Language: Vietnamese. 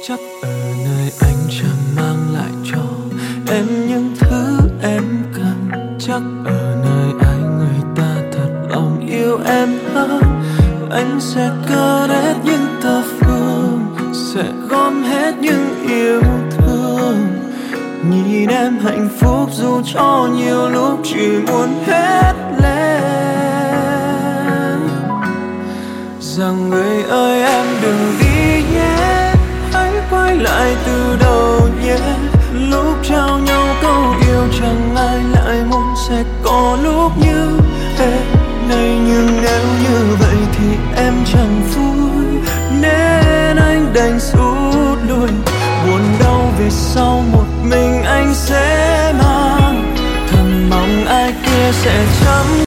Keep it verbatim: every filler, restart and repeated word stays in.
Chắc ở nơi anh chẳng mang lại cho em những thứ em cần. Chắc ở nơi ai người ta thật lòng yêu em hơn. Anh sẽ cất hết những tờ phương, sẽ gom hết những yêu thương. Nhìn em hạnh phúc dù cho nhiều lúc chỉ muốn hét lên rằng người ơi em đừng đi nhé, hãy quay lại từ đầu nhé. Lúc trao nhau câu yêu chẳng ai lại muốn sẽ có lúc như thế này. Nhưng nếu như vậy thì em chẳng vui, nên anh đành rút lui. Buồn đau về sau một mình anh sẽ mang, thầm mong ai kia sẽ chăm